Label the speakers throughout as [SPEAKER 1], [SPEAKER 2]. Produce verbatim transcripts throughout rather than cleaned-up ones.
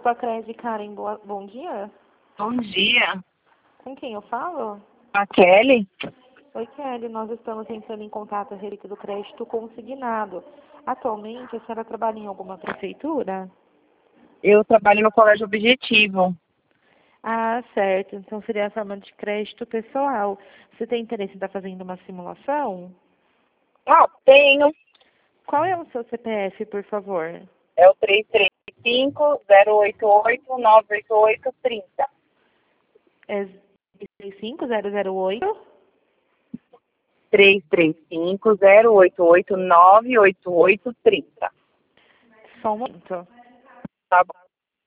[SPEAKER 1] Grupo Cred, Karen, boa, bom dia.
[SPEAKER 2] Bom dia.
[SPEAKER 1] Com quem eu falo?
[SPEAKER 2] A Kelly?
[SPEAKER 1] Oi, Kelly, nós estamos entrando em contato a respeito do crédito consignado. Atualmente, a senhora trabalha em alguma prefeitura?
[SPEAKER 2] Eu trabalho no Colégio Objetivo.
[SPEAKER 1] Ah, certo. Então seria a forma de crédito pessoal. Você tem interesse em estar fazendo uma simulação?
[SPEAKER 2] Ah, tenho.
[SPEAKER 1] Qual é o seu C P F, por favor?
[SPEAKER 2] É o três três cinco, zero oito oito, nove oito oito, três zero.
[SPEAKER 1] É três cinco zero zero oito?
[SPEAKER 2] três três cinco, zero oito oito, nove oito oito, três zero.
[SPEAKER 1] Só um momento.
[SPEAKER 2] Tá bom.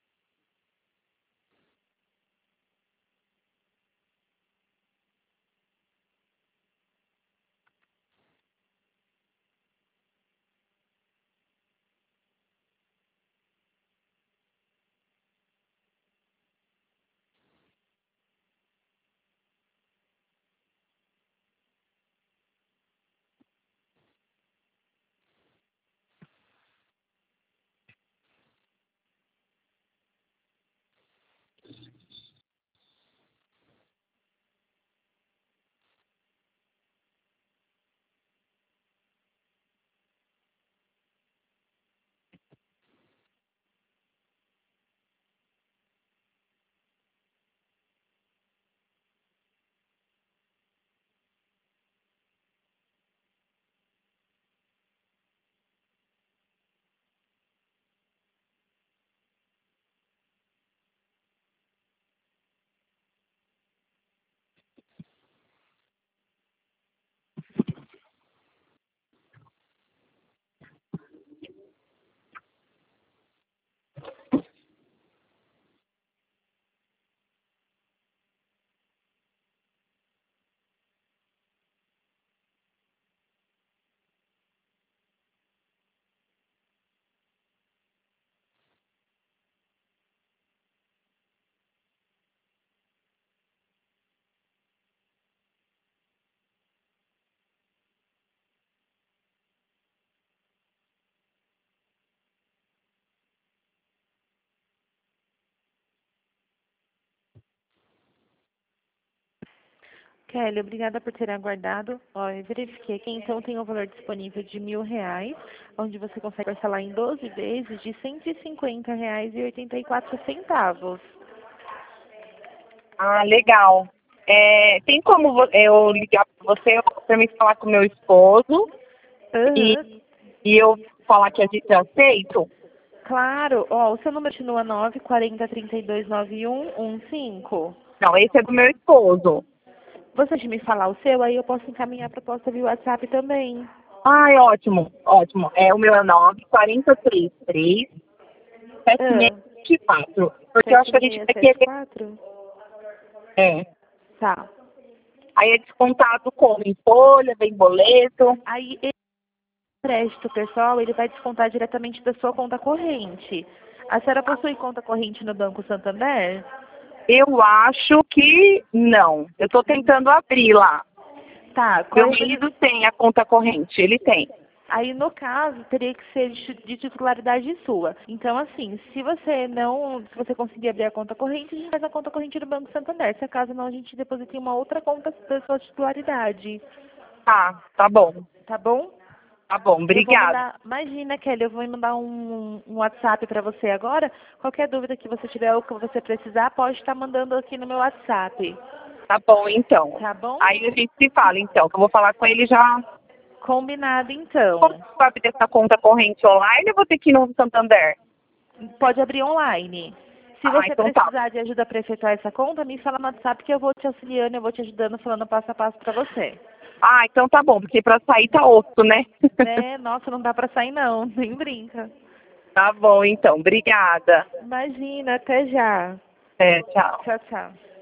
[SPEAKER 1] Kelly, obrigada por ter aguardado. Ó, eu verifiquei aqui, então tem um valor disponível de mil reais, onde você consegue parcelar em doze vezes de cento e cinquenta reais e oitenta e quatro centavos.
[SPEAKER 2] Ah, legal. É, tem como vo- eu ligar para você para me falar com meu esposo e,
[SPEAKER 1] Aham.
[SPEAKER 2] e eu falar que a gente aceita?
[SPEAKER 1] Claro, ó, o seu número continua nove quatro zero, três dois nove um um cinco.
[SPEAKER 2] Não, esse é do meu esposo.
[SPEAKER 1] Você pode me falar o seu, aí eu posso encaminhar a proposta via WhatsApp também.
[SPEAKER 2] Ai, ótimo, ótimo. É, o meu é nove quatro três três, sete seis
[SPEAKER 1] Ah,
[SPEAKER 2] sete quatro. Porque eu acho
[SPEAKER 1] sete
[SPEAKER 2] que a gente
[SPEAKER 1] seis
[SPEAKER 2] vai
[SPEAKER 1] sete
[SPEAKER 2] querer.
[SPEAKER 1] quatro?
[SPEAKER 2] É.
[SPEAKER 1] Tá.
[SPEAKER 2] Aí é descontado como? Em folha, vem boleto.
[SPEAKER 1] Aí esse crédito pessoal, ele vai descontar diretamente da sua conta corrente. A senhora possui conta corrente no Banco Santander?
[SPEAKER 2] Eu acho que não. Eu estou tentando abrir lá.
[SPEAKER 1] Tá,
[SPEAKER 2] Meu
[SPEAKER 1] qual é o...
[SPEAKER 2] marido tem a conta corrente, ele tem.
[SPEAKER 1] Aí, no caso, teria que ser de de titularidade sua. Então, assim, se você não, se você conseguir abrir a conta corrente, a gente faz a conta corrente do Banco Santander. Se acaso não, a gente deposita em uma outra conta da sua titularidade.
[SPEAKER 2] Tá, tá bom.
[SPEAKER 1] Tá bom?
[SPEAKER 2] Tá bom,
[SPEAKER 1] Eu vou
[SPEAKER 2] obrigada.
[SPEAKER 1] mandar, imagina, Kelly, eu vou mandar um, um WhatsApp para você agora. Qualquer dúvida que você tiver ou que você precisar, pode estar mandando aqui no meu WhatsApp.
[SPEAKER 2] Tá bom, então.
[SPEAKER 1] Tá bom?
[SPEAKER 2] Aí a gente se fala, então. Que eu vou falar com ele já.
[SPEAKER 1] Combinado,
[SPEAKER 2] Como
[SPEAKER 1] então.
[SPEAKER 2] eu vou abrir essa conta corrente online, eu vou ter que ir no Santander.
[SPEAKER 1] Pode abrir online. Se
[SPEAKER 2] Ah,
[SPEAKER 1] você
[SPEAKER 2] então tá.
[SPEAKER 1] precisar de ajuda para efetuar essa conta, me fala no WhatsApp que eu vou te auxiliando, eu vou te ajudando, falando passo a passo para você.
[SPEAKER 2] Ah, então tá bom, porque pra sair tá osso, né?
[SPEAKER 1] Né? Nossa, não dá para sair não, nem brinca.
[SPEAKER 2] Tá bom, então. Obrigada.
[SPEAKER 1] Imagina, até já.
[SPEAKER 2] É, tchau.
[SPEAKER 1] Tchau, tchau.